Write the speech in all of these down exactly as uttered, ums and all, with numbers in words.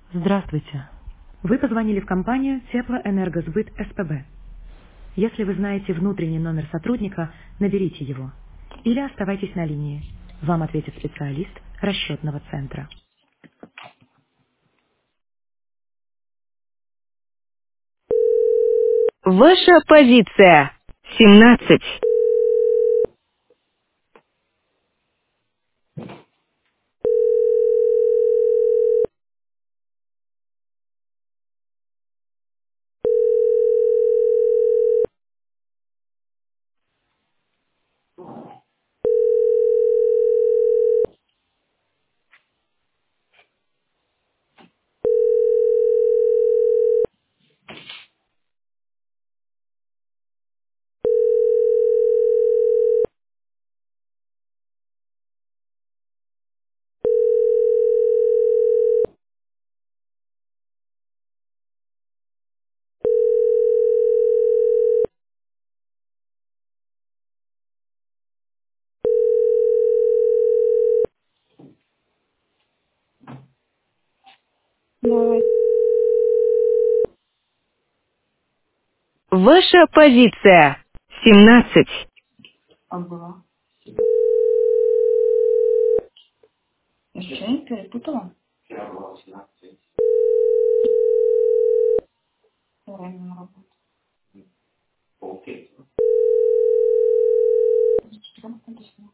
Здравствуйте. Вы позвонили в компанию Теплоэнергосбыт СПБ. Если вы знаете внутренний номер сотрудника, наберите его. Или оставайтесь на линии. Вам ответит специалист расчетного центра. Ваша позиция. семнадцать. Давай. Ваша позиция. семнадцать. А была. Я что, не перепутала? Время на работу. Что там написано?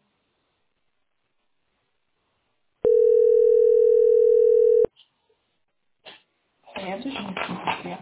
А я тоже не смотрю.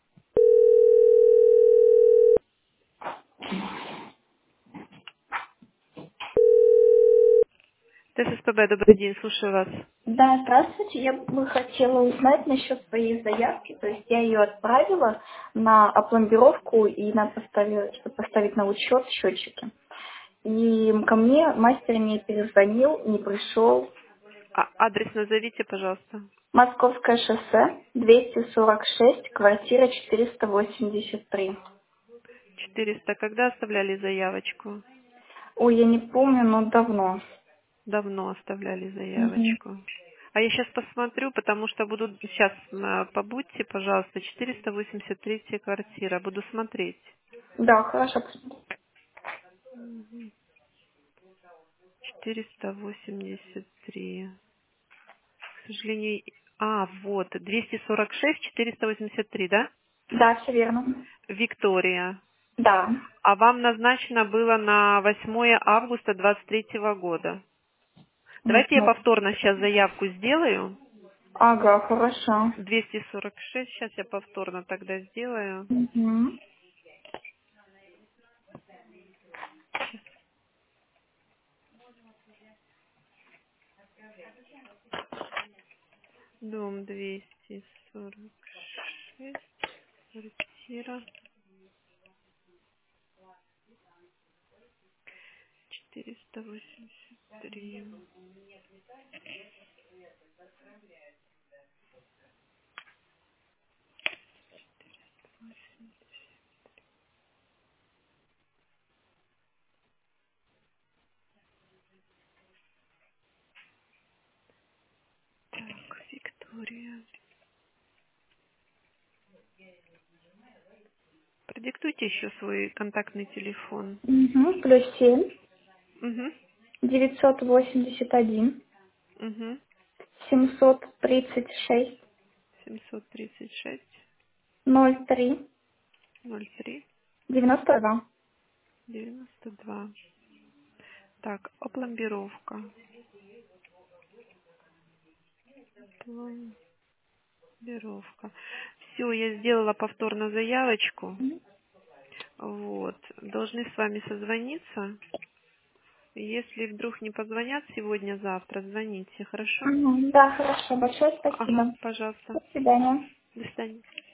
ТССПБ, добрый день, слушаю вас. Да, здравствуйте. Я бы хотела узнать насчет своей заявки. То есть я ее отправила на опломбировку и на поставить, чтобы поставить на учет счетчики. И ко мне мастер не перезвонил, не пришел. А, адрес назовите, пожалуйста. Московское шоссе, двести сорок шесть, квартира четыреста восемьдесят три. четыреста. Когда оставляли заявочку? Ой, я не помню, но давно. Давно оставляли Мгм. заявочку. А я сейчас посмотрю, потому что буду... Сейчас побудьте, пожалуйста, четыреста восемьдесят третья квартира. Буду смотреть. Да, хорошо. четыреста восемьдесят три. К сожалению... А, вот, двести сорок шесть, четыреста восемьдесят три, да? Да, все верно. Виктория. Да. А вам назначено было на восьмое августа двадцать третьего года. Не Давайте я знаю. повторно сейчас заявку сделаю. Ага, хорошо. двести сорок шесть, сейчас я повторно тогда сделаю. Мгм. Дом двести сорок шесть, квартира четыреста восемьдесят три. Так, Виктория. Продиктуйте еще свой контактный телефон. Мгм. Плюс семь, Угу, девятьсот восемьдесят один, угу. семьсот тридцать шесть, семьсот тридцать шесть, ноль три, ноль три, девяносто два. девяносто два. Так, опломбировка. Пломбировка. Все, я сделала повторно заявочку. Вот. Должны с вами созвониться. Если вдруг не позвонят сегодня-завтра, звоните, хорошо? Мгм. Да, хорошо. Большое Ага, спасибо. пожалуйста. До свидания. До свидания.